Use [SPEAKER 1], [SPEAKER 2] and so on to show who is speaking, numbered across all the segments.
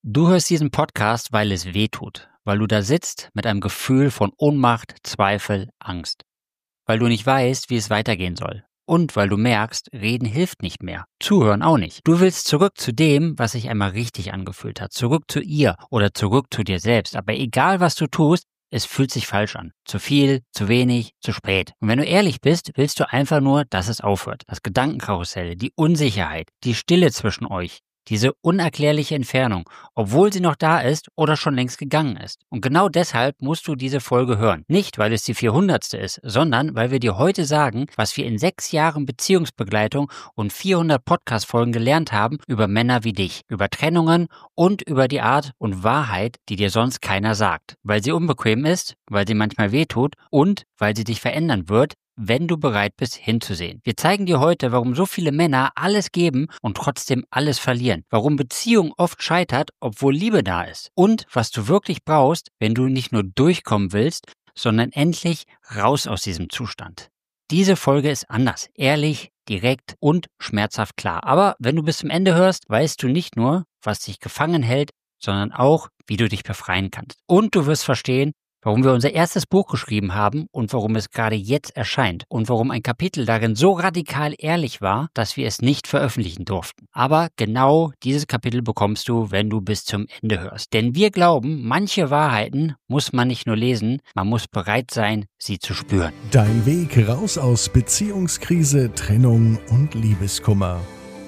[SPEAKER 1] Du hörst diesen Podcast, weil es weh tut, weil du da sitzt mit einem Gefühl von Ohnmacht, Zweifel, Angst, weil du nicht weißt, wie es weitergehen soll und weil du merkst, reden hilft nicht mehr, zuhören auch nicht. Du willst zurück zu dem, was sich einmal richtig angefühlt hat, zurück zu ihr oder zurück zu dir selbst, aber egal was du tust, es fühlt sich falsch an. Zu viel, zu wenig, zu spät. Und wenn du ehrlich bist, willst du einfach nur, dass es aufhört. Das Gedankenkarussell, die Unsicherheit, die Stille zwischen euch. Diese unerklärliche Entfernung, obwohl sie noch da ist oder schon längst gegangen ist. Und genau deshalb musst du diese Folge hören. Nicht, weil es die 400. ist, sondern weil wir dir heute sagen, was wir in 6 Jahren Beziehungsbegleitung und 400 Podcast-Folgen gelernt haben über Männer wie dich, über Trennungen und über die Art und Wahrheit, die dir sonst keiner sagt. Weil sie unbequem ist, weil sie manchmal wehtut und weil sie dich verändern wird, wenn du bereit bist, hinzusehen. Wir zeigen dir heute, warum so viele Männer alles geben und trotzdem alles verlieren. Warum Beziehung oft scheitert, obwohl Liebe da ist. Und was du wirklich brauchst, wenn du nicht nur durchkommen willst, sondern endlich raus aus diesem Zustand. Diese Folge ist anders, ehrlich, direkt und schmerzhaft klar. Aber wenn du bis zum Ende hörst, weißt du nicht nur, was dich gefangen hält, sondern auch, wie du dich befreien kannst. Und du wirst verstehen, warum wir unser erstes Buch geschrieben haben und warum es gerade jetzt erscheint und warum ein Kapitel darin so radikal ehrlich war, dass wir es nicht veröffentlichen durften. Aber genau dieses Kapitel bekommst du, wenn du bis zum Ende hörst. Denn wir glauben, manche Wahrheiten muss man nicht nur lesen, man muss bereit sein, sie zu spüren.
[SPEAKER 2] Dein Weg raus aus Beziehungskrise, Trennung und Liebeskummer.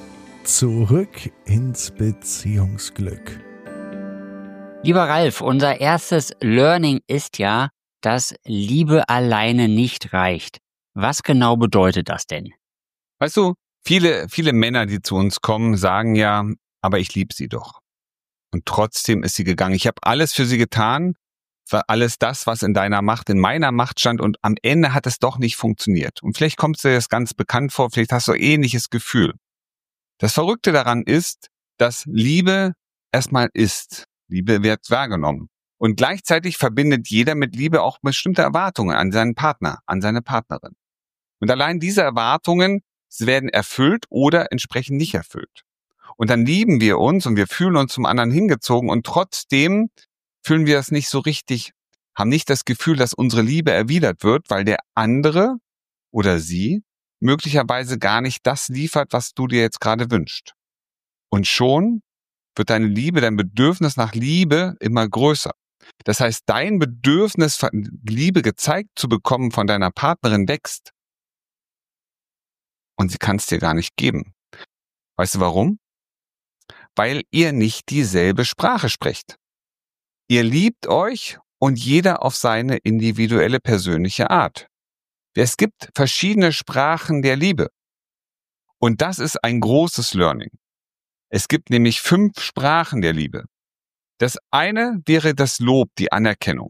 [SPEAKER 2] Zurück ins Beziehungsglück.
[SPEAKER 1] Lieber Ralf, unser erstes Learning ist ja, dass Liebe alleine nicht reicht. Was genau bedeutet das denn?
[SPEAKER 3] Weißt du, viele Männer, die zu uns kommen, sagen ja, aber ich liebe sie doch. Und trotzdem ist sie gegangen. Ich habe alles für sie getan, für alles das, was in deiner Macht, in meiner Macht stand und am Ende hat es doch nicht funktioniert. Und vielleicht kommt dir das ganz bekannt vor, vielleicht hast du ein ähnliches Gefühl. Das Verrückte daran ist, dass Liebe erstmal ist. Liebe wird wahrgenommen. Und gleichzeitig verbindet jeder mit Liebe auch bestimmte Erwartungen an seinen Partner, an seine Partnerin. Und allein diese Erwartungen werden erfüllt oder entsprechend nicht erfüllt. Und dann lieben wir uns und wir fühlen uns zum anderen hingezogen und trotzdem fühlen wir das nicht so richtig, haben nicht das Gefühl, dass unsere Liebe erwidert wird, weil der andere oder sie möglicherweise gar nicht das liefert, was du dir jetzt gerade wünschst. Und schon wird deine Liebe, dein Bedürfnis nach Liebe immer größer. Das heißt, dein Bedürfnis, Liebe gezeigt zu bekommen von deiner Partnerin wächst. Und sie kann es dir gar nicht geben. Weißt du warum? Weil ihr nicht dieselbe Sprache sprecht. Ihr liebt euch und jeder auf seine individuelle persönliche Art. Es gibt verschiedene Sprachen der Liebe. Und das ist ein großes Learning. Es gibt nämlich 5 Sprachen der Liebe. Das eine wäre das Lob, die Anerkennung.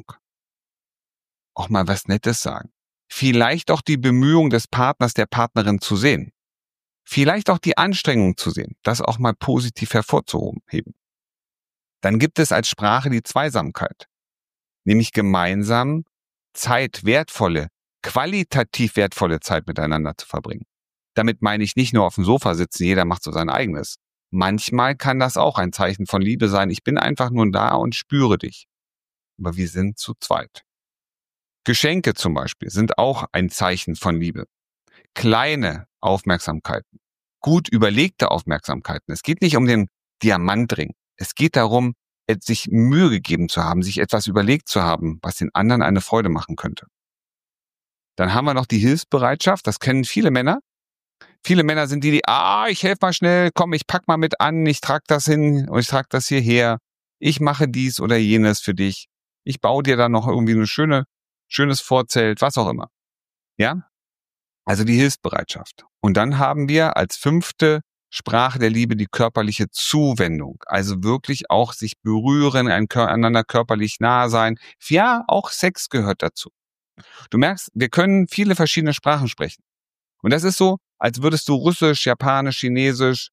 [SPEAKER 3] Auch mal was Nettes sagen. Vielleicht auch die Bemühung des Partners, der Partnerin zu sehen. Vielleicht auch die Anstrengung zu sehen, das auch mal positiv hervorzuheben. Dann gibt es als Sprache die Zweisamkeit. Nämlich gemeinsam wertvolle, qualitativ wertvolle Zeit miteinander zu verbringen. Damit meine ich nicht nur auf dem Sofa sitzen, jeder macht so sein eigenes. Manchmal kann das auch ein Zeichen von Liebe sein. Ich bin einfach nur da und spüre dich. Aber wir sind zu zweit. Geschenke zum Beispiel sind auch ein Zeichen von Liebe. Kleine Aufmerksamkeiten, gut überlegte Aufmerksamkeiten. Es geht nicht um den Diamantring. Es geht darum, sich Mühe gegeben zu haben, sich etwas überlegt zu haben, was den anderen eine Freude machen könnte. Dann haben wir noch die Hilfsbereitschaft. Das kennen viele Männer. Viele Männer sind ich helfe mal schnell, komm, ich pack mal mit an, ich trage das hin und ich trage das hierher. Ich mache dies oder jenes für dich. Ich baue dir dann noch irgendwie ein schönes Vorzelt, was auch immer. Ja? Also die Hilfsbereitschaft. Und dann haben wir als 5. Sprache der Liebe die körperliche Zuwendung. Also wirklich auch sich berühren, einander körperlich nahe sein. Ja, auch Sex gehört dazu. Du merkst, wir können viele verschiedene Sprachen sprechen. Und das ist so, als würdest du Russisch, Japanisch, Chinesisch,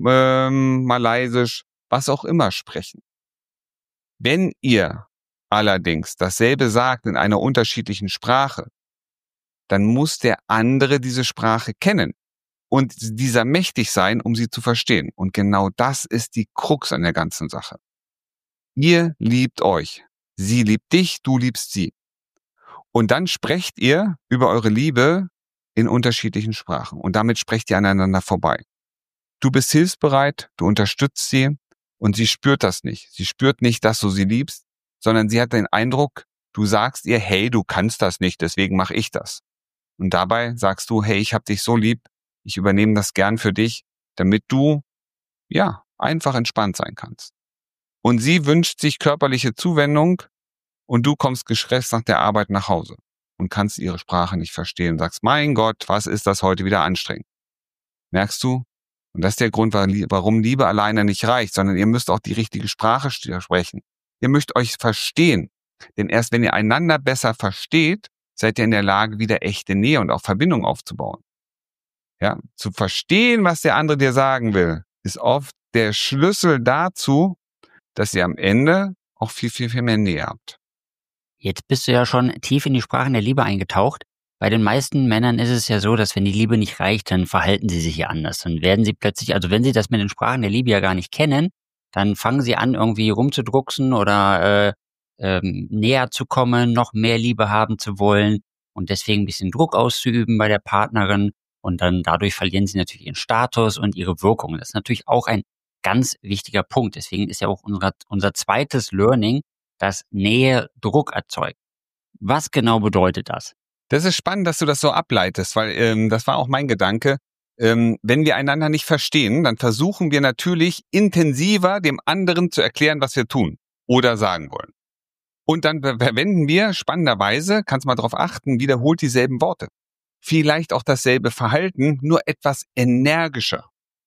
[SPEAKER 3] Malaysisch, was auch immer sprechen. Wenn ihr allerdings dasselbe sagt in einer unterschiedlichen Sprache, dann muss der andere diese Sprache kennen und dieser mächtig sein, um sie zu verstehen. Und genau das ist die Krux an der ganzen Sache. Ihr liebt euch. Sie liebt dich, du liebst sie. Und dann sprecht ihr über eure Liebe in unterschiedlichen Sprachen. Und damit sprecht ihr aneinander vorbei. Du bist hilfsbereit, du unterstützt sie und sie spürt das nicht. Sie spürt nicht, dass du sie liebst, sondern sie hat den Eindruck, du sagst ihr, hey, du kannst das nicht, deswegen mache ich das. Und dabei sagst du, hey, ich hab dich so lieb, ich übernehme das gern für dich, damit du, einfach entspannt sein kannst. Und sie wünscht sich körperliche Zuwendung und du kommst gestresst nach der Arbeit nach Hause und kannst ihre Sprache nicht verstehen und sagst, mein Gott, was ist das heute wieder anstrengend? Merkst du? Und das ist der Grund, warum Liebe alleine nicht reicht, sondern ihr müsst auch die richtige Sprache sprechen. Ihr müsst euch verstehen. Denn erst wenn ihr einander besser versteht, seid ihr in der Lage, wieder echte Nähe und auch Verbindung aufzubauen. Ja, zu verstehen, was der andere dir sagen will, ist oft der Schlüssel dazu, dass ihr am Ende auch viel, viel, viel mehr Nähe habt.
[SPEAKER 1] Jetzt bist du ja schon tief in die Sprachen der Liebe eingetaucht. Bei den meisten Männern ist es ja so, dass wenn die Liebe nicht reicht, dann verhalten sie sich ja anders. Dann werden sie plötzlich, also wenn sie das mit den Sprachen der Liebe ja gar nicht kennen, dann fangen sie an, irgendwie rumzudrucksen oder näher zu kommen, noch mehr Liebe haben zu wollen und deswegen ein bisschen Druck auszuüben bei der Partnerin. Und dann dadurch verlieren sie natürlich ihren Status und ihre Wirkung. Das ist natürlich auch ein ganz wichtiger Punkt. Deswegen ist ja auch unser zweites Learning, dass Nähe Druck erzeugt. Was genau bedeutet das?
[SPEAKER 3] Das ist spannend, dass du das so ableitest, weil das war auch mein Gedanke. Wenn wir einander nicht verstehen, dann versuchen wir natürlich intensiver dem anderen zu erklären, was wir tun oder sagen wollen. Und dann verwenden wir spannenderweise, kannst mal drauf achten, wiederholt dieselben Worte. Vielleicht auch dasselbe Verhalten, nur etwas energischer.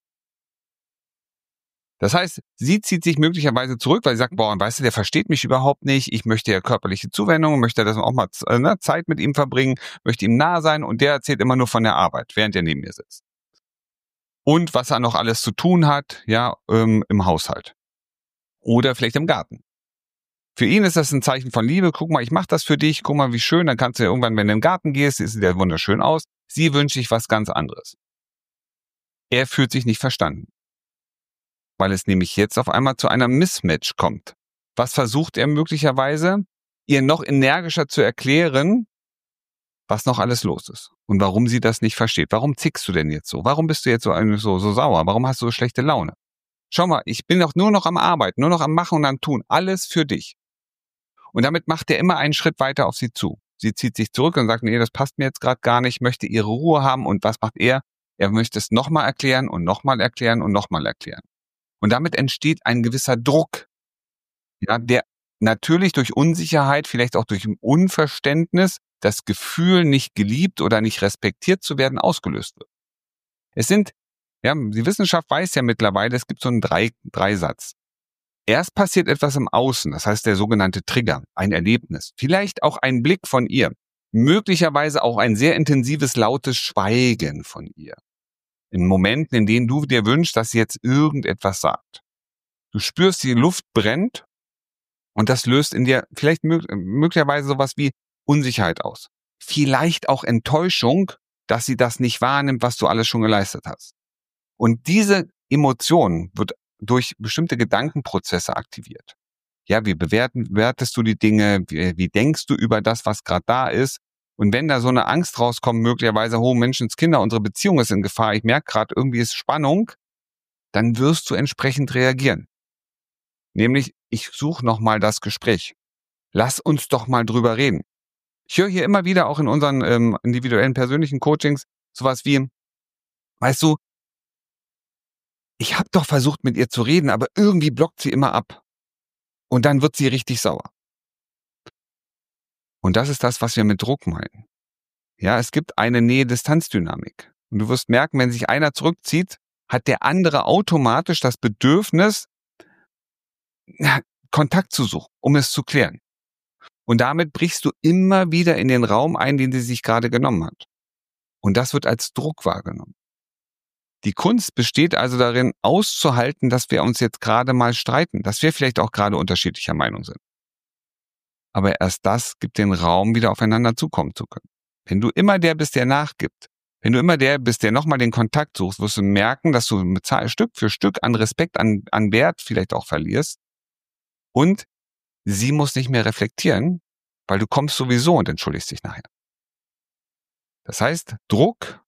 [SPEAKER 3] Das heißt, sie zieht sich möglicherweise zurück, weil sie sagt, boah, weißt du, der versteht mich überhaupt nicht, ich möchte ja körperliche Zuwendung, möchte das auch mal Zeit mit ihm verbringen, möchte ihm nah sein und der erzählt immer nur von der Arbeit, während er neben mir sitzt. Und was er noch alles zu tun hat, im Haushalt. Oder vielleicht im Garten. Für ihn ist das ein Zeichen von Liebe, guck mal, ich mache das für dich, guck mal, wie schön, dann kannst du ja irgendwann, wenn du in den Garten gehst, sieht der wunderschön aus. Sie wünscht sich was ganz anderes. Er fühlt sich nicht verstanden. Weil es nämlich jetzt auf einmal zu einem Mismatch kommt. Was versucht er möglicherweise, ihr noch energischer zu erklären, was noch alles los ist und warum sie das nicht versteht. Warum zickst du denn jetzt so? Warum bist du jetzt so sauer? Warum hast du so schlechte Laune? Schau mal, ich bin doch nur noch am Arbeiten, nur noch am Machen und am Tun. Alles für dich. Und damit macht er immer einen Schritt weiter auf sie zu. Sie zieht sich zurück und sagt, nee, das passt mir jetzt gerade gar nicht, möchte ihre Ruhe haben. Und was macht er? Er möchte es nochmal erklären und nochmal erklären und nochmal erklären. Und damit entsteht ein gewisser Druck, der natürlich durch Unsicherheit, vielleicht auch durch Unverständnis, das Gefühl, nicht geliebt oder nicht respektiert zu werden, ausgelöst wird. Die Wissenschaft weiß ja mittlerweile, es gibt so einen Dreisatz. Erst passiert etwas im Außen, das heißt der sogenannte Trigger, ein Erlebnis, vielleicht auch ein Blick von ihr, möglicherweise auch ein sehr intensives, lautes Schweigen von ihr. In Momenten, in denen du dir wünschst, dass sie jetzt irgendetwas sagt. Du spürst, die Luft brennt und das löst in dir vielleicht möglicherweise sowas wie Unsicherheit aus. Vielleicht auch Enttäuschung, dass sie das nicht wahrnimmt, was du alles schon geleistet hast. Und diese Emotion wird durch bestimmte Gedankenprozesse aktiviert. Ja, wie bewertest du die Dinge? Wie denkst du über das, was gerade da ist? Und wenn da so eine Angst rauskommt, möglicherweise, oh Menschenskinder, unsere Beziehung ist in Gefahr, ich merke gerade, irgendwie ist Spannung, dann wirst du entsprechend reagieren. Nämlich, ich suche nochmal das Gespräch. Lass uns doch mal drüber reden. Ich höre hier immer wieder auch in unseren individuellen persönlichen Coachings sowas wie, weißt du, ich habe doch versucht mit ihr zu reden, aber irgendwie blockt sie immer ab. Und dann wird sie richtig sauer. Und das ist das, was wir mit Druck meinen. Ja, es gibt eine Nähe-Distanz-Dynamik. Und du wirst merken, wenn sich einer zurückzieht, hat der andere automatisch das Bedürfnis, Kontakt zu suchen, um es zu klären. Und damit brichst du immer wieder in den Raum ein, den sie sich gerade genommen hat. Und das wird als Druck wahrgenommen. Die Kunst besteht also darin, auszuhalten, dass wir uns jetzt gerade mal streiten, dass wir vielleicht auch gerade unterschiedlicher Meinung sind. Aber erst das gibt den Raum, wieder aufeinander zukommen zu können. Wenn du immer der bist, der nachgibt, wenn du immer der bist, der nochmal den Kontakt suchst, wirst du merken, dass du Stück für Stück an Respekt, an Wert vielleicht auch verlierst Und sie muss nicht mehr reflektieren, weil du kommst sowieso und entschuldigst dich nachher. Das heißt, Druck,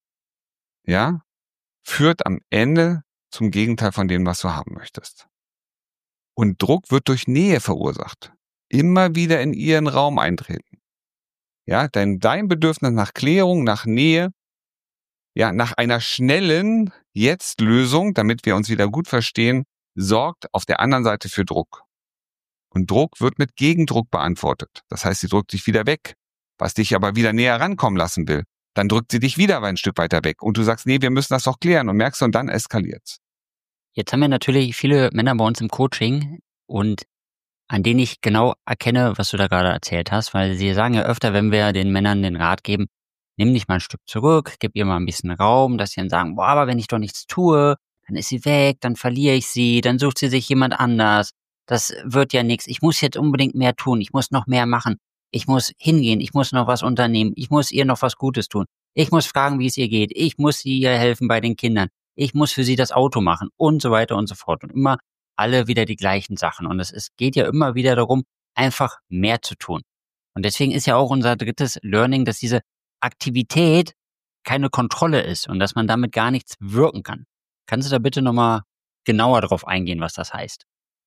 [SPEAKER 3] ja, führt am Ende zum Gegenteil von dem, was du haben möchtest. Und Druck wird durch Nähe verursacht. Immer wieder in ihren Raum eintreten. Ja, dein Bedürfnis nach Klärung, nach Nähe, ja, nach einer schnellen Jetzt-Lösung, damit wir uns wieder gut verstehen, sorgt auf der anderen Seite für Druck. Und Druck wird mit Gegendruck beantwortet. Das heißt, sie drückt dich wieder weg, was dich aber wieder näher rankommen lassen will. Dann drückt sie dich wieder ein Stück weiter weg und du sagst, nee, wir müssen das doch klären und merkst, und dann eskaliert's.
[SPEAKER 1] Jetzt haben wir natürlich viele Männer bei uns im Coaching und an denen ich genau erkenne, was du da gerade erzählt hast, weil sie sagen ja öfter, wenn wir den Männern den Rat geben, nimm dich mal ein Stück zurück, gib ihr mal ein bisschen Raum, dass sie dann sagen, boah, aber wenn ich doch nichts tue, dann ist sie weg, dann verliere ich sie, dann sucht sie sich jemand anders. Das wird ja nichts. Ich muss jetzt unbedingt mehr tun, ich muss noch mehr machen. Ich muss hingehen, ich muss noch was unternehmen, ich muss ihr noch was Gutes tun. Ich muss fragen, wie es ihr geht, ich muss ihr helfen bei den Kindern. Ich muss für sie das Auto machen und so weiter und so fort. Und immer alle wieder die gleichen Sachen. Und es geht ja immer wieder darum, einfach mehr zu tun. Und deswegen ist ja auch unser drittes Learning, dass diese Aktivität keine Kontrolle ist und dass man damit gar nichts wirken kann. Kannst du da bitte nochmal genauer drauf eingehen, was das heißt?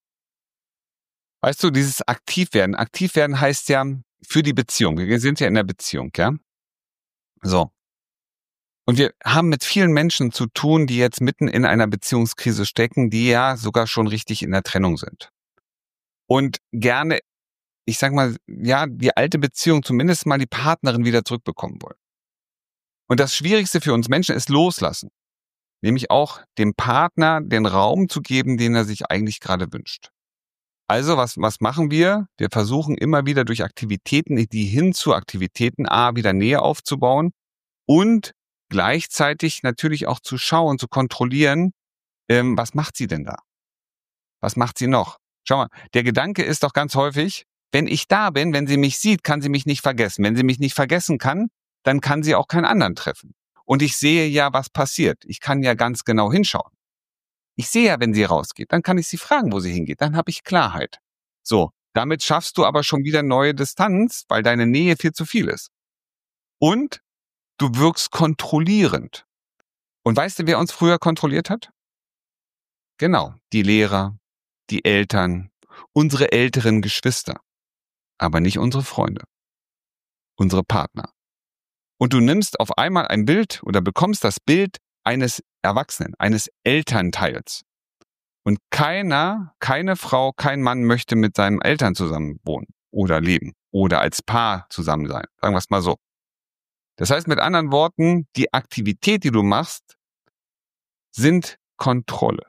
[SPEAKER 3] Weißt du, dieses Aktivwerden heißt ja für die Beziehung. Wir sind ja in der Beziehung, ja? So. Und wir haben mit vielen Menschen zu tun, die jetzt mitten in einer Beziehungskrise stecken, die ja sogar schon richtig in der Trennung sind. Und gerne, ich sag mal, ja, die alte Beziehung, zumindest mal die Partnerin wieder zurückbekommen wollen. Und das Schwierigste für uns Menschen ist loslassen. Nämlich auch dem Partner den Raum zu geben, den er sich eigentlich gerade wünscht. Also, was machen wir? Wir versuchen immer wieder durch Aktivitäten, die hin zu Aktivitäten wieder Nähe aufzubauen und gleichzeitig natürlich auch zu schauen, zu kontrollieren, was macht sie denn da? Was macht sie noch? Schau mal, der Gedanke ist doch ganz häufig, wenn ich da bin, wenn sie mich sieht, kann sie mich nicht vergessen. Wenn sie mich nicht vergessen kann, dann kann sie auch keinen anderen treffen. Und ich sehe ja, was passiert. Ich kann ja ganz genau hinschauen. Ich sehe ja, wenn sie rausgeht, dann kann ich sie fragen, wo sie hingeht. Dann habe ich Klarheit. So, damit schaffst du aber schon wieder neue Distanz, weil deine Nähe viel zu viel ist. Und du wirkst kontrollierend. Und weißt du, wer uns früher kontrolliert hat? Genau, die Lehrer, die Eltern, unsere älteren Geschwister. Aber nicht unsere Freunde, unsere Partner. Und du nimmst auf einmal ein Bild oder bekommst das Bild eines Erwachsenen, eines Elternteils. Und keine Frau, kein Mann möchte mit seinen Eltern zusammen wohnen oder leben oder als Paar zusammen sein. Sagen wir es mal so. Das heißt mit anderen Worten, die Aktivität, die du machst, sind Kontrolle.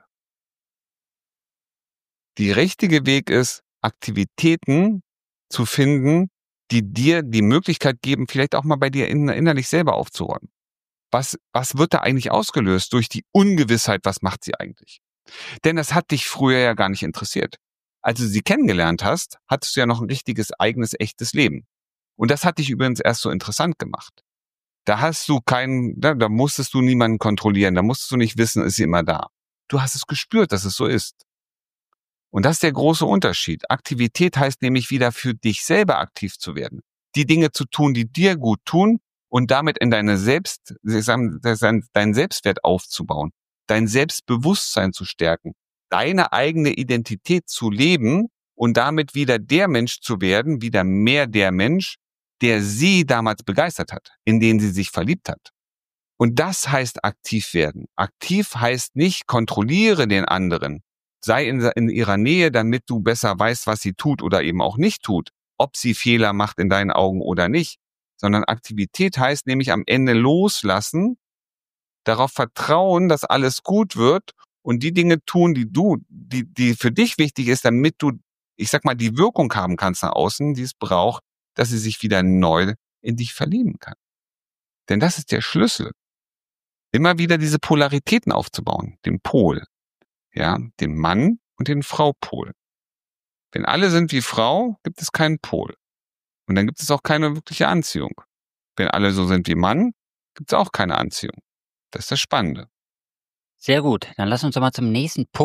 [SPEAKER 3] Der richtige Weg ist, Aktivitäten zu finden, die dir die Möglichkeit geben, vielleicht auch mal bei dir innerlich selber aufzuräumen. Was wird da eigentlich ausgelöst durch die Ungewissheit, was macht sie eigentlich? Denn das hat dich früher ja gar nicht interessiert. Als du sie kennengelernt hast, hattest du ja noch ein richtiges, eigenes, echtes Leben. Und das hat dich übrigens erst so interessant gemacht. Da da musstest du niemanden kontrollieren, da musstest du nicht wissen, ist sie immer da. Du hast es gespürt, dass es so ist. Und das ist der große Unterschied. Aktivität heißt nämlich wieder für dich selber aktiv zu werden. Die Dinge zu tun, die dir gut tun und damit in deinen Selbstwert aufzubauen, dein Selbstbewusstsein zu stärken, deine eigene Identität zu leben und damit wieder der Mensch zu werden, wieder mehr der Mensch, der sie damals begeistert hat, in den sie sich verliebt hat. Und das heißt aktiv werden. Aktiv heißt nicht kontrolliere den anderen. Sei in ihrer Nähe, damit du besser weißt, was sie tut oder eben auch nicht tut, ob sie Fehler macht in deinen Augen oder nicht, sondern Aktivität heißt nämlich am Ende loslassen, darauf vertrauen, dass alles gut wird und die Dinge tun, die für dich wichtig ist, damit du, ich sag mal, die Wirkung haben kannst nach außen, die es braucht, dass sie sich wieder neu in dich verlieben kann. Denn das ist der Schlüssel. Immer wieder diese Polaritäten aufzubauen, den Pol. Ja, den Mann und den Frau-Pol. Wenn alle sind wie Frau, gibt es keinen Pol. Und dann gibt es auch keine wirkliche Anziehung. Wenn alle so sind wie Mann, gibt es auch keine Anziehung. Das ist das Spannende.
[SPEAKER 1] Sehr gut. Dann lass uns doch mal zum nächsten Punkt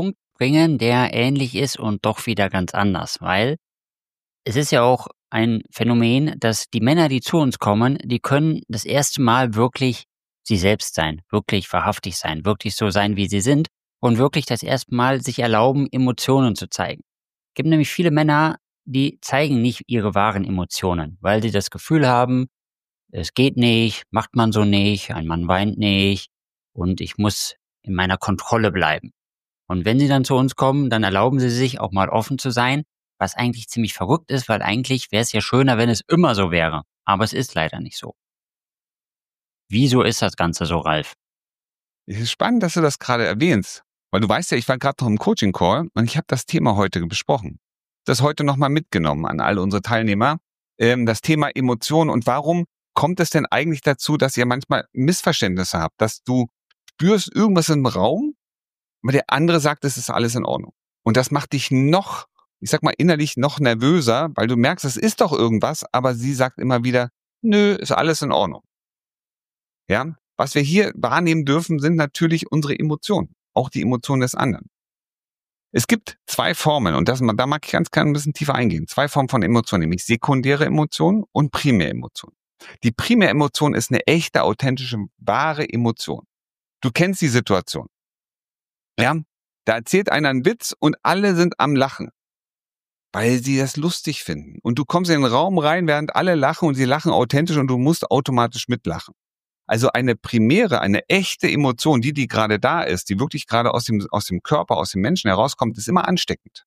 [SPEAKER 1] bringen, der ähnlich ist und doch wieder ganz anders, weil es ist ja auch ein Phänomen, dass die Männer, die zu uns kommen, die können das erste Mal wirklich sie selbst sein, wirklich wahrhaftig sein, wirklich so sein, wie sie sind und wirklich das erste Mal sich erlauben, Emotionen zu zeigen. Es gibt nämlich viele Männer, die zeigen nicht ihre wahren Emotionen, weil sie das Gefühl haben, es geht nicht, macht man so nicht, ein Mann weint nicht und ich muss in meiner Kontrolle bleiben. Und wenn sie dann zu uns kommen, dann erlauben sie sich auch mal offen zu sein, was eigentlich ziemlich verrückt ist, weil eigentlich wäre es ja schöner, wenn es immer so wäre. Aber es ist leider nicht so. Wieso ist das Ganze so, Ralf?
[SPEAKER 3] Es ist spannend, dass du das gerade erwähnst, weil du weißt ja, ich war gerade noch im Coaching-Call und ich habe das Thema heute besprochen. Das heute nochmal mitgenommen an all unsere Teilnehmer. Das Thema Emotionen und warum kommt es denn eigentlich dazu, dass ihr manchmal Missverständnisse habt, dass du spürst irgendwas im Raum, aber der andere sagt, es ist alles in Ordnung. Und das macht dich noch, ich sag mal, innerlich noch nervöser, weil du merkst, es ist doch irgendwas, aber sie sagt immer wieder, nö, ist alles in Ordnung. Ja, was wir hier wahrnehmen dürfen, sind natürlich unsere Emotionen, auch die Emotionen des anderen. Es gibt zwei Formen, und da mag ich ganz gerne ein bisschen tiefer eingehen. Zwei Formen von Emotionen, nämlich sekundäre Emotionen und primäre Emotionen. Die primäre Emotion ist eine echte, authentische, wahre Emotion. Du kennst die Situation. Ja, da erzählt einer einen Witz und alle sind am Lachen, weil sie das lustig finden. Und du kommst in den Raum rein, während alle lachen und sie lachen authentisch und du musst automatisch mitlachen. Also eine primäre, eine echte Emotion, die gerade da ist, die wirklich gerade aus dem Körper, aus dem Menschen herauskommt, ist immer ansteckend.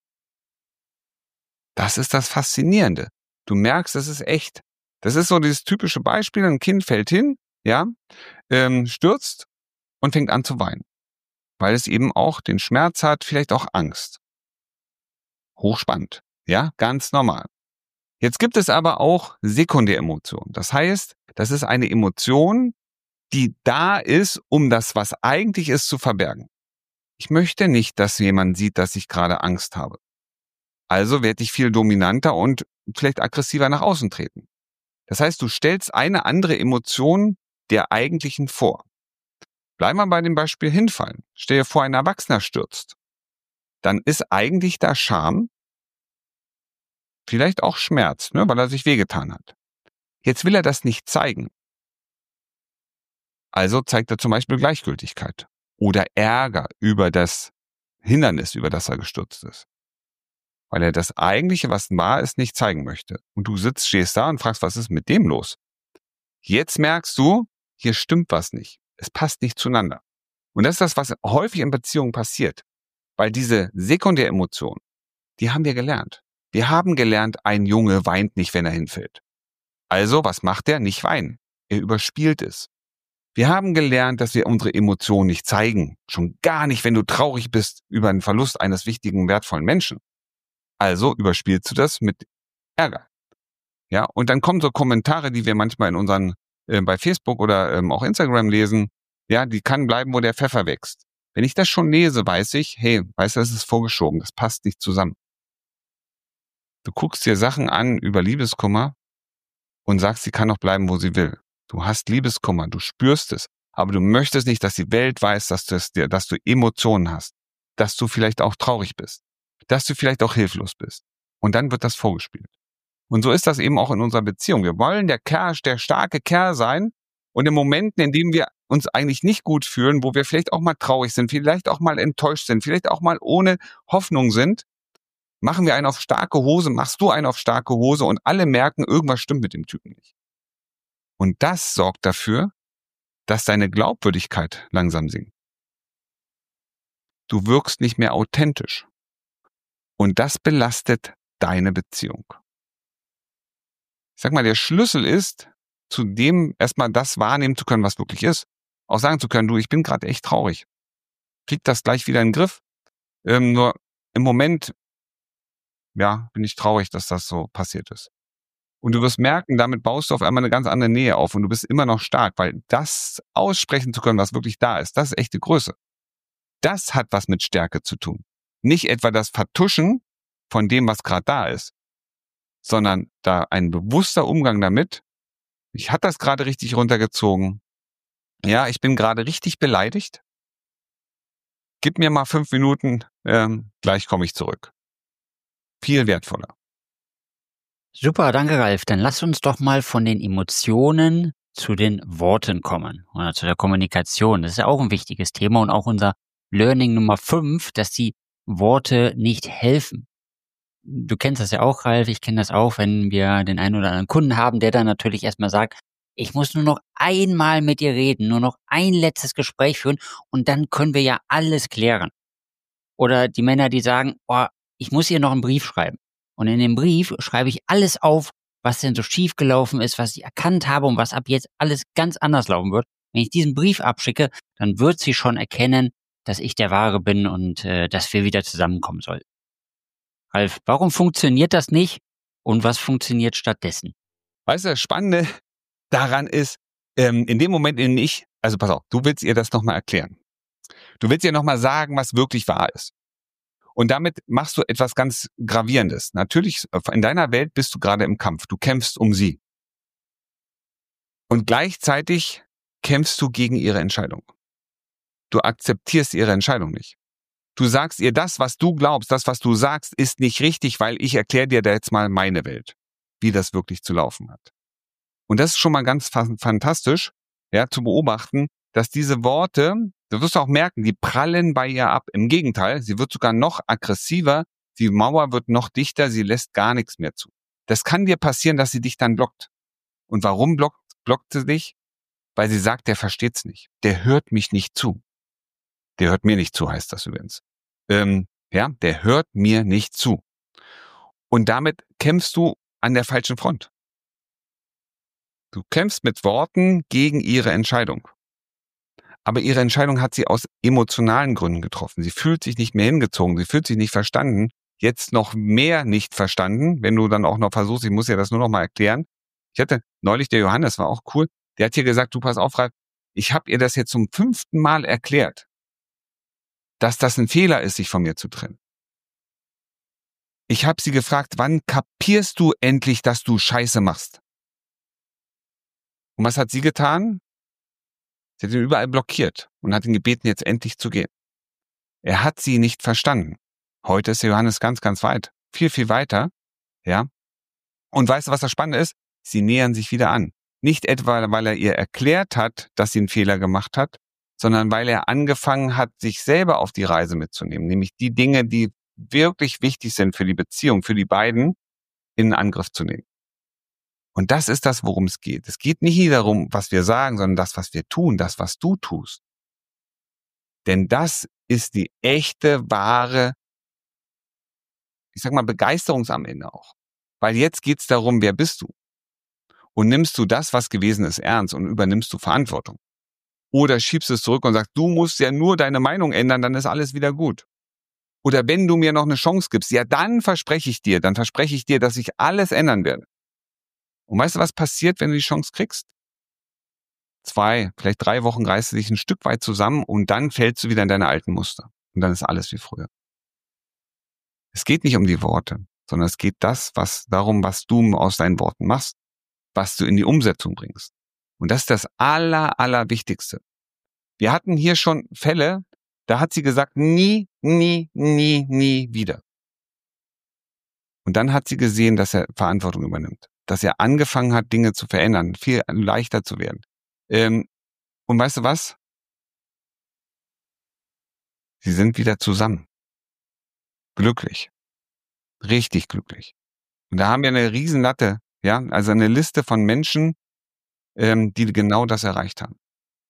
[SPEAKER 3] Das ist das Faszinierende. Du merkst, das ist echt. Das ist so dieses typische Beispiel, ein Kind fällt hin, ja, stürzt und fängt an zu weinen, weil es eben auch den Schmerz hat, vielleicht auch Angst. Hochspannend, ja, ganz normal. Jetzt gibt es aber auch Sekundäremotionen. Das heißt, das ist eine Emotion, die da ist, um das, was eigentlich ist, zu verbergen. Ich möchte nicht, dass jemand sieht, dass ich gerade Angst habe. Also werde ich viel dominanter und vielleicht aggressiver nach außen treten. Das heißt, du stellst eine andere Emotion der eigentlichen vor. Bleiben wir bei dem Beispiel hinfallen. Stell dir vor, ein Erwachsener stürzt. Dann ist eigentlich da Scham, vielleicht auch Schmerz, weil er sich wehgetan hat. Jetzt will er das nicht zeigen. Also zeigt er zum Beispiel Gleichgültigkeit oder Ärger über das Hindernis, über das er gestürzt ist. Weil er das Eigentliche, was wahr ist, nicht zeigen möchte. Und du stehst da und fragst, was ist mit dem los? Jetzt merkst du, hier stimmt was nicht. Es passt nicht zueinander. Und das ist das, was häufig in Beziehungen passiert. Weil diese Sekundäremotion, die haben wir gelernt. Wir haben gelernt, ein Junge weint nicht, wenn er hinfällt. Also, was macht er? Nicht weinen. Er überspielt es. Wir haben gelernt, dass wir unsere Emotionen nicht zeigen. Schon gar nicht, wenn du traurig bist über den Verlust eines wichtigen, wertvollen Menschen. Also überspielst du das mit Ärger. Ja, und dann kommen so Kommentare, die wir manchmal in unseren, bei Facebook oder auch Instagram lesen. Ja, die kann bleiben, wo der Pfeffer wächst. Wenn ich das schon lese, weiß ich, hey, weißt du, das ist vorgeschoben, das passt nicht zusammen. Du guckst dir Sachen an über Liebeskummer und sagst, sie kann noch bleiben, wo sie will. Du hast Liebeskummer, du spürst es, aber du möchtest nicht, dass die Welt weiß, dass du Emotionen hast, dass du vielleicht auch traurig bist, dass du vielleicht auch hilflos bist. Und dann wird das vorgespielt. Und so ist das eben auch in unserer Beziehung. Wir wollen der starke Kerl sein und in Momenten, in denen wir uns eigentlich nicht gut fühlen, wo wir vielleicht auch mal traurig sind, vielleicht auch mal enttäuscht sind, vielleicht auch mal ohne Hoffnung sind, machen wir einen auf starke Hose, machst du einen auf starke Hose und alle merken, irgendwas stimmt mit dem Typen nicht. Und das sorgt dafür, dass deine Glaubwürdigkeit langsam sinkt. Du wirkst nicht mehr authentisch. Und das belastet deine Beziehung. Ich sag mal, der Schlüssel ist, zu dem erstmal das wahrnehmen zu können, was wirklich ist. Auch sagen zu können, du, ich bin gerade echt traurig. Krieg das gleich wieder in den Griff. Nur im Moment, ja, bin ich traurig, dass das so passiert ist. Und du wirst merken, damit baust du auf einmal eine ganz andere Nähe auf und du bist immer noch stark, weil das aussprechen zu können, was wirklich da ist, das ist echte Größe. Das hat was mit Stärke zu tun. Nicht etwa das Vertuschen von dem, was gerade da ist, sondern da ein bewusster Umgang damit. Ich hatte das gerade richtig runtergezogen. Ja, ich bin gerade richtig beleidigt. gib mir mal 5 Minuten, gleich komme ich zurück. Viel wertvoller.
[SPEAKER 1] Super, danke Ralf. Dann lass uns doch mal von den Emotionen zu den Worten kommen oder zu der Kommunikation. Das ist ja auch ein wichtiges Thema und auch unser Learning Nummer 5, dass die Worte nicht helfen. Du kennst das ja auch, Ralf, ich kenne das auch, wenn wir den einen oder anderen Kunden haben, der dann natürlich erstmal sagt, ich muss nur noch einmal mit dir reden, nur noch ein letztes Gespräch führen und dann können wir ja alles klären. Oder die Männer, die sagen, oh, ich muss ihr noch einen Brief schreiben. Und in dem Brief schreibe ich alles auf, was denn so schief gelaufen ist, was ich erkannt habe und was ab jetzt alles ganz anders laufen wird. Wenn ich diesen Brief abschicke, dann wird sie schon erkennen, dass ich der Wahre bin und dass wir wieder zusammenkommen sollten. Ralf, warum funktioniert das nicht und was funktioniert stattdessen?
[SPEAKER 3] Weißt du, das Spannende daran ist, in dem Moment, in dem also pass auf, du willst ihr das nochmal erklären. Du willst ihr nochmal sagen, was wirklich wahr ist. Und damit machst du etwas ganz Gravierendes. Natürlich, in deiner Welt bist du gerade im Kampf. Du kämpfst um sie. Und gleichzeitig kämpfst du gegen ihre Entscheidung. Du akzeptierst ihre Entscheidung nicht. Du sagst ihr, das, was du glaubst, das, was du sagst, ist nicht richtig, weil ich erkläre dir da jetzt mal meine Welt, wie das wirklich zu laufen hat. Und das ist schon mal ganz fantastisch, ja, zu beobachten, dass diese Worte, du wirst auch merken, die prallen bei ihr ab. Im Gegenteil, sie wird sogar noch aggressiver, die Mauer wird noch dichter, sie lässt gar nichts mehr zu. Das kann dir passieren, dass sie dich dann blockt. Und warum blockt sie dich? Weil sie sagt, der versteht's nicht. Der hört mich nicht zu. Der hört mir nicht zu, heißt das übrigens. Der hört mir nicht zu. Und damit kämpfst du an der falschen Front. Du kämpfst mit Worten gegen ihre Entscheidung. Aber ihre Entscheidung hat sie aus emotionalen Gründen getroffen. Sie fühlt sich nicht mehr hingezogen, sie fühlt sich nicht verstanden, jetzt noch mehr nicht verstanden, wenn du dann auch noch versuchst, ich muss ja das nur noch mal erklären. Ich hatte neulich, der Johannes war auch cool, der hat hier gesagt, du pass auf, Ralf, ich habe ihr das jetzt zum 5. Mal erklärt, dass das ein Fehler ist, sich von mir zu trennen. Ich habe sie gefragt, wann kapierst du endlich, dass du Scheiße machst? Und was hat sie getan? Sie hat ihn überall blockiert und hat ihn gebeten, jetzt endlich zu gehen. Er hat sie nicht verstanden. Heute ist der Johannes ganz, ganz weit. Viel, viel weiter. Ja. Und weißt du, was das Spannende ist? Sie nähern sich wieder an. Nicht etwa, weil er ihr erklärt hat, dass sie einen Fehler gemacht hat, sondern weil er angefangen hat, sich selber auf die Reise mitzunehmen. Nämlich die Dinge, die wirklich wichtig sind für die Beziehung, für die beiden, in Angriff zu nehmen. Und das ist das, worum es geht. Es geht nicht darum, was wir sagen, sondern das, was wir tun, das, was du tust. Denn das ist die echte, wahre, ich sag mal, Begeisterung am Ende auch. Weil jetzt geht's darum, wer bist du? Und nimmst du das, was gewesen ist, ernst und übernimmst du Verantwortung? Oder schiebst es zurück und sagst, du musst ja nur deine Meinung ändern, dann ist alles wieder gut. Oder wenn du mir noch eine Chance gibst, ja, dann verspreche ich dir, dass ich alles ändern werde. Und weißt du, was passiert, wenn du die Chance kriegst? 2, vielleicht 3 Wochen reißt du dich ein Stück weit zusammen und dann fällst du wieder in deine alten Muster. Und dann ist alles wie früher. Es geht nicht um die Worte, sondern es geht darum, was du aus deinen Worten machst, was du in die Umsetzung bringst. Und das ist das Allerwichtigste. Wir hatten hier schon Fälle, da hat sie gesagt, nie wieder. Und dann hat sie gesehen, dass er Verantwortung übernimmt. Dass er angefangen hat, Dinge zu verändern, viel leichter zu werden. Und weißt du was? Sie sind wieder zusammen. Glücklich. Richtig glücklich. Und da haben wir eine Riesenlatte, ja, also eine Liste von Menschen, die genau das erreicht haben.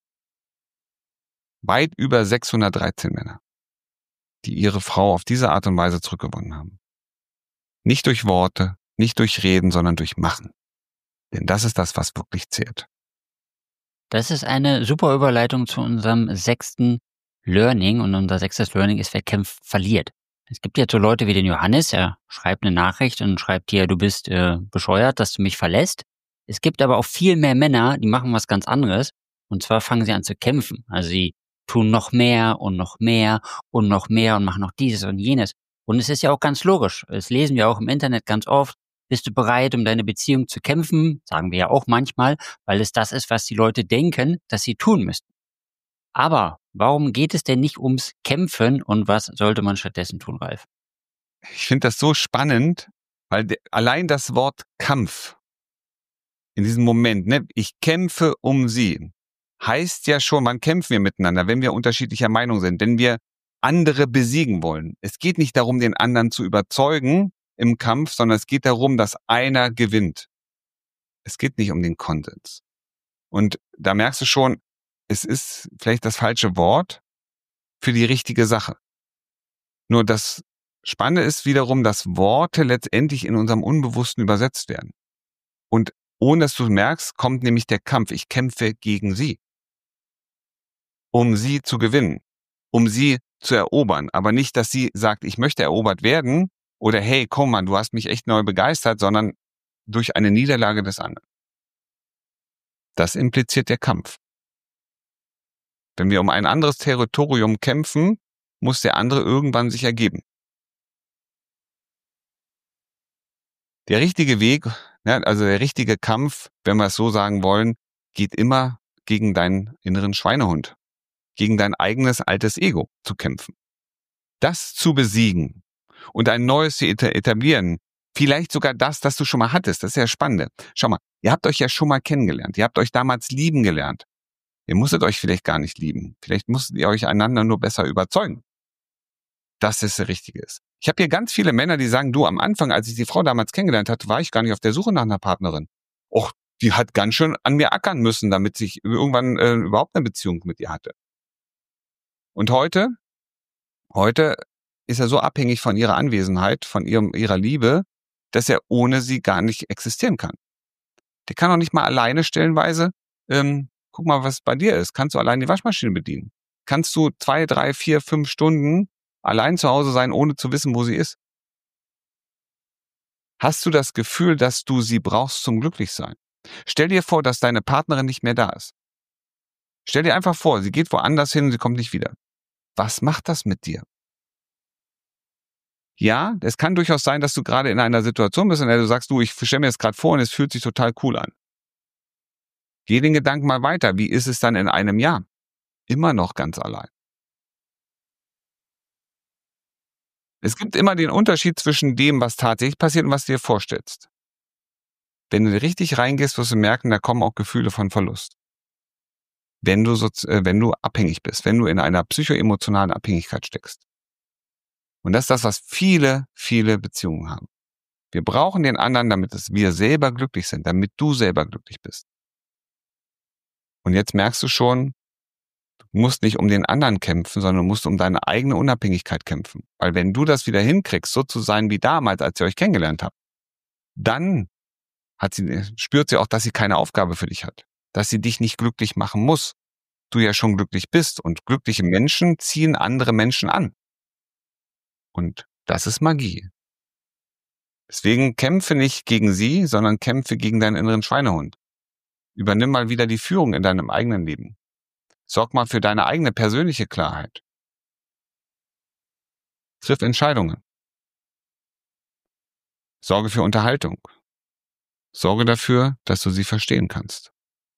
[SPEAKER 3] Weit über 613 Männer, die ihre Frau auf diese Art und Weise zurückgewonnen haben. Nicht durch Worte, nicht durch Reden, sondern durch Machen. Denn das ist das, was wirklich zählt.
[SPEAKER 1] Das ist eine super Überleitung zu unserem 6. Learning. Und unser 6. Learning ist, wer kämpft, verliert. Es gibt jetzt so Leute wie den Johannes, er schreibt eine Nachricht und schreibt dir, du bist bescheuert, dass du mich verlässt. Es gibt aber auch viel mehr Männer, die machen was ganz anderes. Und zwar fangen sie an zu kämpfen. Also sie tun noch mehr und noch mehr und noch mehr und machen noch dieses und jenes. Und es ist ja auch ganz logisch. Das lesen wir auch im Internet ganz oft. Bist du bereit, um deine Beziehung zu kämpfen? Sagen wir ja auch manchmal, weil es das ist, was die Leute denken, dass sie tun müssten. Aber Warum geht es denn nicht ums Kämpfen und was sollte man stattdessen tun, Ralf?
[SPEAKER 3] Ich finde das so spannend, weil allein das Wort Kampf in diesem Moment, ne, ich kämpfe um sie, heißt ja schon, wann kämpfen wir miteinander, wenn wir unterschiedlicher Meinung sind, wenn wir andere besiegen wollen. Es geht nicht darum, den anderen zu überzeugen im Kampf, sondern es geht darum, dass einer gewinnt. Es geht nicht um den Konsens. Und da merkst du schon, es ist vielleicht das falsche Wort für die richtige Sache. Nur das Spannende ist wiederum, dass Worte letztendlich in unserem Unbewussten übersetzt werden. Und ohne dass du merkst, kommt nämlich der Kampf. Ich kämpfe gegen sie, um sie zu gewinnen, um sie zu erobern. Aber nicht, dass sie sagt, ich möchte erobert werden oder hey, komm mal, du hast mich echt neu begeistert, sondern durch eine Niederlage des anderen. Das impliziert der Kampf. Wenn wir um ein anderes Territorium kämpfen, muss der andere irgendwann sich ergeben. Der richtige Weg, also der richtige Kampf, wenn wir es so sagen wollen, geht immer gegen deinen inneren Schweinehund, gegen dein eigenes altes Ego zu kämpfen. Das zu besiegen und ein neues zu etablieren, vielleicht sogar das du schon mal hattest, das ist ja spannend. Schau mal, ihr habt euch ja schon mal kennengelernt, ihr habt euch damals lieben gelernt. Ihr musstet euch vielleicht gar nicht lieben, vielleicht musstet ihr euch einander nur besser überzeugen, dass es das Richtige ist. Ich habe hier ganz viele Männer, die sagen, du, am Anfang, als ich die Frau damals kennengelernt hatte, war ich gar nicht auf der Suche nach einer Partnerin. Och, die hat ganz schön an mir ackern müssen, damit ich irgendwann überhaupt eine Beziehung mit ihr hatte. Und heute ist er so abhängig von ihrer Anwesenheit, von ihrer Liebe, dass er ohne sie gar nicht existieren kann. Der kann auch nicht mal alleine stellenweise, guck mal, was bei dir ist. Kannst du allein die Waschmaschine bedienen? Kannst du 2, 3, 4, 5 Stunden allein zu Hause sein, ohne zu wissen, wo sie ist? Hast du das Gefühl, dass du sie brauchst zum Glücklichsein? Stell dir vor, dass deine Partnerin nicht mehr da ist. Stell dir einfach vor, sie geht woanders hin und sie kommt nicht wieder. Was macht das mit dir? Ja, es kann durchaus sein, dass du gerade in einer Situation bist, in der du sagst, du, ich stelle mir das gerade vor und es fühlt sich total cool an. Geh den Gedanken mal weiter. Wie ist es dann in einem Jahr? Immer noch ganz allein. Es gibt immer den Unterschied zwischen dem, was tatsächlich passiert und was du dir vorstellst. Wenn du richtig reingehst, wirst du merken, da kommen auch Gefühle von Verlust. Wenn du abhängig bist, wenn du in einer psychoemotionalen Abhängigkeit steckst. Und das ist das, was viele, viele Beziehungen haben. Wir brauchen den anderen, damit wir selber glücklich sind, damit du selber glücklich bist. Und jetzt merkst du schon, du musst nicht um den anderen kämpfen, sondern du musst um deine eigene Unabhängigkeit kämpfen. Weil wenn du das wieder hinkriegst, so zu sein wie damals, als ihr euch kennengelernt habt, dann spürt sie auch, dass sie keine Aufgabe für dich hat. Dass sie dich nicht glücklich machen muss. Du ja schon glücklich bist und glückliche Menschen ziehen andere Menschen an. Und das ist Magie. Deswegen kämpfe nicht gegen sie, sondern kämpfe gegen deinen inneren Schweinehund. Übernimm mal wieder die Führung in deinem eigenen Leben. Sorg mal für deine eigene persönliche Klarheit. Triff Entscheidungen. Sorge für Unterhaltung. Sorge dafür, dass du sie verstehen kannst.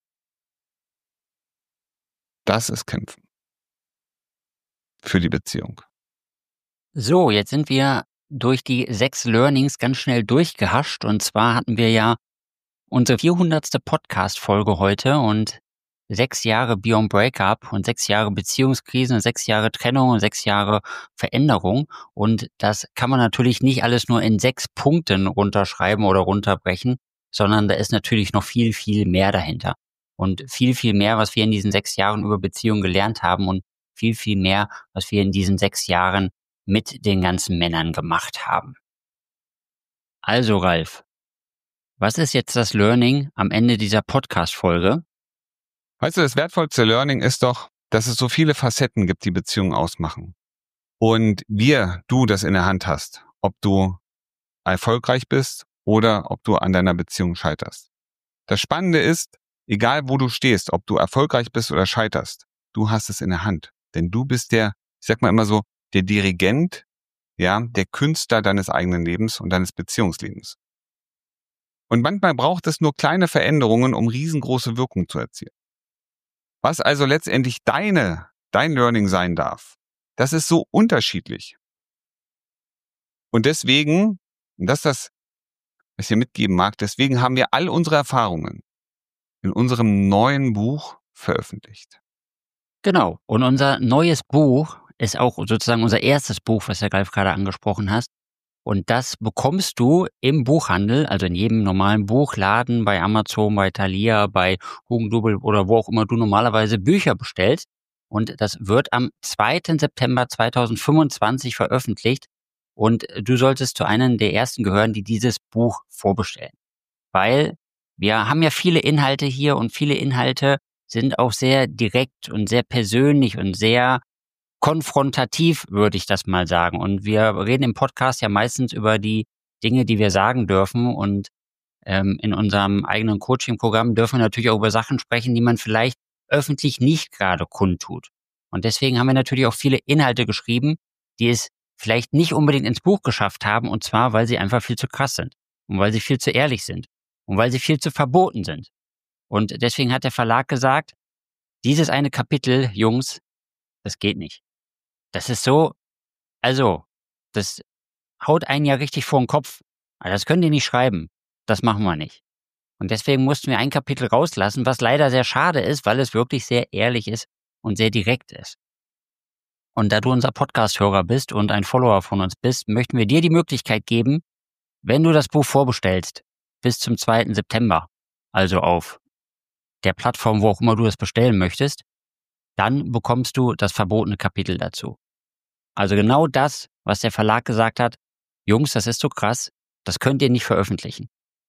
[SPEAKER 3] Das ist Kämpfen. Für die Beziehung.
[SPEAKER 1] So, jetzt sind wir durch die 6 Learnings ganz schnell durchgehascht. Und zwar hatten wir ja unsere 400. Podcast-Folge heute und 6 Jahre Beyond Breakup und 6 Jahre Beziehungskrisen und 6 Jahre Trennung und 6 Jahre Veränderung. Und das kann man natürlich nicht alles nur in 6 Punkten runterschreiben oder runterbrechen, sondern da ist natürlich noch viel, viel mehr dahinter. Und viel, viel mehr, was wir in diesen 6 Jahren über Beziehungen gelernt haben und viel, viel mehr, was wir in diesen 6 Jahren mit den ganzen Männern gemacht haben. Also Ralf, was ist jetzt das Learning am Ende dieser Podcast-Folge?
[SPEAKER 3] Weißt du, das wertvollste Learning ist doch, dass es so viele Facetten gibt, die Beziehungen ausmachen. Und du das in der Hand hast, ob du erfolgreich bist oder ob du an deiner Beziehung scheiterst. Das Spannende ist, egal wo du stehst, ob du erfolgreich bist oder scheiterst, du hast es in der Hand. Denn du bist ich sag mal immer so, der Dirigent, ja, der Künstler deines eigenen Lebens und deines Beziehungslebens. Und manchmal braucht es nur kleine Veränderungen, um riesengroße Wirkung zu erzielen. Was also letztendlich deine dein Learning sein darf. Das ist so unterschiedlich. Und deswegen, und das ist das, was ich dir mitgeben mag, deswegen haben wir all unsere Erfahrungen in unserem neuen Buch veröffentlicht.
[SPEAKER 1] Genau. Und unser neues Buch ist auch sozusagen unser erstes Buch, was der Ralf gerade angesprochen hast. Und das bekommst du im Buchhandel, also in jedem normalen Buchladen, bei Amazon, bei Thalia, bei Hugendubel oder wo auch immer du normalerweise Bücher bestellst. Und das wird am 2. September 2025 veröffentlicht. Und du solltest zu einem der ersten gehören, die dieses Buch vorbestellen. Weil wir haben ja viele Inhalte hier und viele Inhalte sind auch sehr direkt und sehr persönlich und sehr konfrontativ, würde ich das mal sagen. Und wir reden im Podcast ja meistens über die Dinge, die wir sagen dürfen. Und in unserem eigenen Coaching-Programm dürfen wir natürlich auch über Sachen sprechen, die man vielleicht öffentlich nicht gerade kundtut. Und deswegen haben wir natürlich auch viele Inhalte geschrieben, die es vielleicht nicht unbedingt ins Buch geschafft haben. Und zwar, weil sie einfach viel zu krass sind. Und weil sie viel zu ehrlich sind. Und weil sie viel zu verboten sind. Und deswegen hat der Verlag gesagt, dieses eine Kapitel, Jungs, das geht nicht. Das ist so, also, das haut einen ja richtig vor den Kopf. Aber das könnt ihr nicht schreiben. Das machen wir nicht. Und deswegen mussten wir ein Kapitel rauslassen, was leider sehr schade ist, weil es wirklich sehr ehrlich ist und sehr direkt ist. Und da du unser Podcast-Hörer bist und ein Follower von uns bist, möchten wir dir die Möglichkeit geben, wenn du das Buch vorbestellst, bis zum 2. September, also auf der Plattform, wo auch immer du es bestellen möchtest, dann bekommst du das verbotene Kapitel dazu. Also genau das, was der Verlag gesagt hat, Jungs, das ist so krass, das könnt ihr nicht veröffentlichen.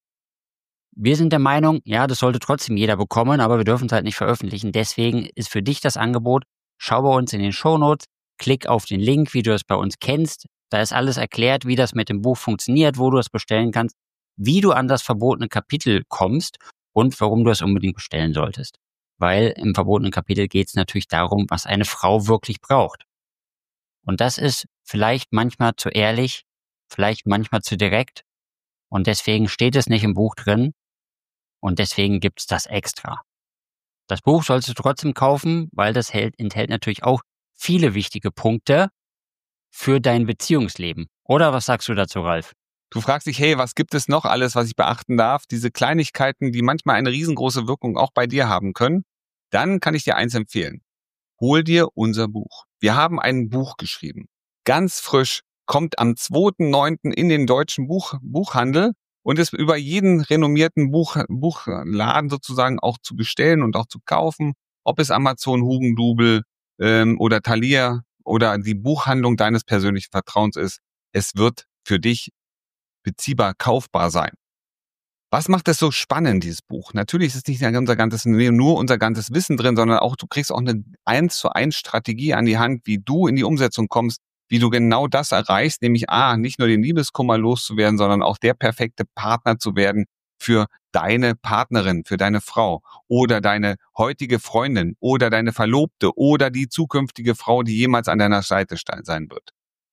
[SPEAKER 1] Wir sind der Meinung, ja, das sollte trotzdem jeder bekommen, aber wir dürfen es halt nicht veröffentlichen. Deswegen ist für dich das Angebot, schau bei uns in den Shownotes, klick auf den Link, wie du es bei uns kennst. Da ist alles erklärt, wie das mit dem Buch funktioniert, wo du es bestellen kannst, wie du an das verbotene Kapitel kommst und warum du es unbedingt bestellen solltest. Weil im verbotenen Kapitel geht es natürlich darum, was eine Frau wirklich braucht. Und das ist vielleicht manchmal zu ehrlich, vielleicht manchmal zu direkt. Und deswegen steht es nicht im Buch drin. Und deswegen gibt's das extra. Das Buch sollst du trotzdem kaufen, weil das enthält natürlich auch viele wichtige Punkte für dein Beziehungsleben. Oder was sagst du dazu, Ralf?
[SPEAKER 3] Du fragst dich, hey, was gibt es noch alles, was ich beachten darf? Diese Kleinigkeiten, die manchmal eine riesengroße Wirkung auch bei dir haben können. Dann kann ich dir eins empfehlen. Hol dir unser Buch. Wir haben ein Buch geschrieben. Ganz frisch, kommt am 2.9. in den deutschen Buchhandel und ist über jeden renommierten Buchladen sozusagen auch zu bestellen und auch zu kaufen. Ob es Amazon, Hugendubel oder Thalia oder die Buchhandlung deines persönlichen Vertrauens ist. Es wird für dich beziehbar, kaufbar sein. Was macht es so spannend, dieses Buch? Natürlich ist nicht nur unser ganzes Wissen drin, sondern auch du kriegst auch eine 1:1 Strategie an die Hand, wie du in die Umsetzung kommst, wie du genau das erreichst, nämlich nicht nur den Liebeskummer loszuwerden, sondern auch der perfekte Partner zu werden für deine Partnerin, für deine Frau oder deine heutige Freundin oder deine Verlobte oder die zukünftige Frau, die jemals an deiner Seite sein wird.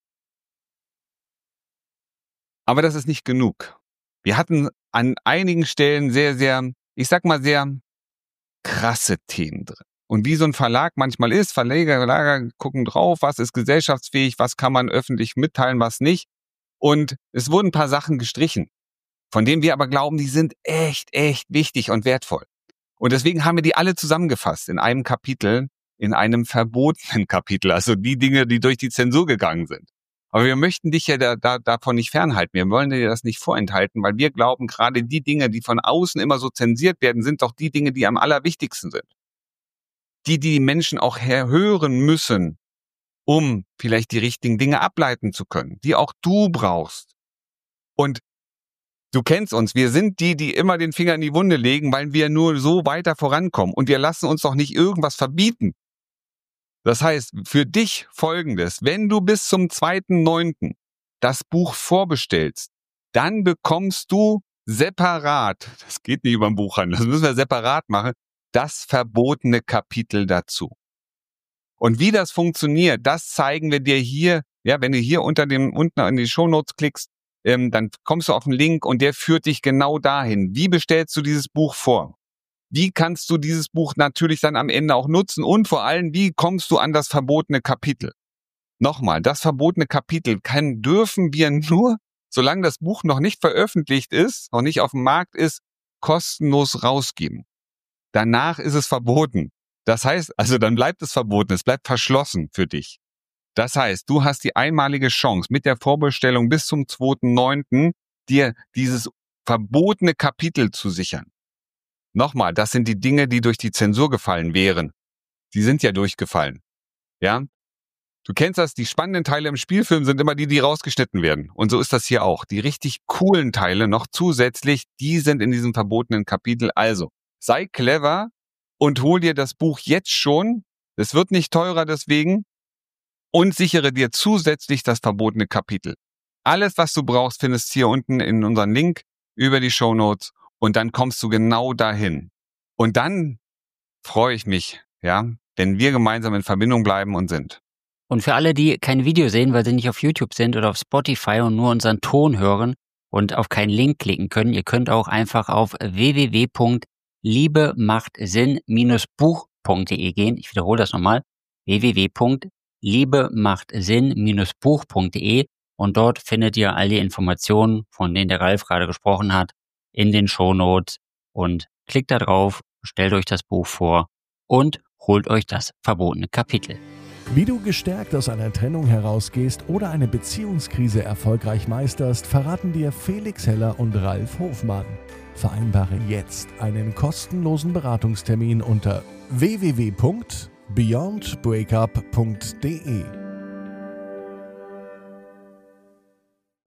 [SPEAKER 3] Aber das ist nicht genug. Wir hatten an einigen Stellen sehr, sehr krasse Themen drin. Und wie so ein Verlag manchmal ist, Verleger gucken drauf, was ist gesellschaftsfähig, was kann man öffentlich mitteilen, was nicht. Und es wurden ein paar Sachen gestrichen, von denen wir aber glauben, die sind echt wichtig und wertvoll. Und deswegen haben wir die alle zusammengefasst in einem Kapitel, in einem verbotenen Kapitel, also die Dinge, die durch die Zensur gegangen sind. Aber wir möchten dich ja davon nicht fernhalten. Wir wollen dir das nicht vorenthalten, weil wir glauben, gerade die Dinge, die von außen immer so zensiert werden, sind doch die Dinge, die am allerwichtigsten sind. Die Menschen auch hören müssen, um vielleicht die richtigen Dinge ableiten zu können, die auch du brauchst. Und du kennst uns, wir sind die immer den Finger in die Wunde legen, weil wir nur so weiter vorankommen. Und wir lassen uns doch nicht irgendwas verbieten. Das heißt, für dich Folgendes, wenn du bis zum 2.9. das Buch vorbestellst, dann bekommst du separat, das geht nicht über den Buchhandel, das müssen wir separat machen, das verbotene Kapitel dazu. Und wie das funktioniert, das zeigen wir dir hier, ja, wenn du hier unten in die Shownotes klickst, dann kommst du auf den Link und der führt dich genau dahin. Wie bestellst du dieses Buch vor? Wie kannst du dieses Buch natürlich dann am Ende auch nutzen und vor allem, wie kommst du an das verbotene Kapitel? Nochmal, das verbotene Kapitel dürfen wir nur, solange das Buch noch nicht veröffentlicht ist, noch nicht auf dem Markt ist, kostenlos rausgeben. Danach ist es verboten. Das heißt, also dann bleibt es verboten, es bleibt verschlossen für dich. Das heißt, du hast die einmalige Chance, mit der Vorbestellung bis zum 2.9. dir dieses verbotene Kapitel zu sichern. Nochmal, das sind die Dinge, die durch die Zensur gefallen wären. Die sind ja durchgefallen. Ja? Du kennst das, die spannenden Teile im Spielfilm sind immer die rausgeschnitten werden. Und so ist das hier auch. Die richtig coolen Teile noch zusätzlich, die sind in diesem verbotenen Kapitel. Also, sei clever und hol dir das Buch jetzt schon. Es wird nicht teurer deswegen. Und sichere dir zusätzlich das verbotene Kapitel. Alles, was du brauchst, findest du hier unten in unserem Link über die Shownotes. Und dann kommst du genau dahin. Und dann freue ich mich, ja, wenn wir gemeinsam in Verbindung bleiben und sind.
[SPEAKER 1] Und für alle, die kein Video sehen, weil sie nicht auf YouTube sind oder auf Spotify und nur unseren Ton hören und auf keinen Link klicken können, ihr könnt auch einfach auf www.liebemachtsinn-buch.de gehen. Ich wiederhole das nochmal. www.liebemachtsinn-buch.de und dort findet ihr all die Informationen, von denen der Ralf gerade gesprochen hat, in den Shownotes und klickt da drauf, stellt euch das Buch vor und holt euch das verbotene Kapitel.
[SPEAKER 2] Wie du gestärkt aus einer Trennung herausgehst oder eine Beziehungskrise erfolgreich meisterst, verraten dir Felix Heller und Ralf Hofmann. Vereinbare jetzt einen kostenlosen Beratungstermin unter www.beyondbreakup.de.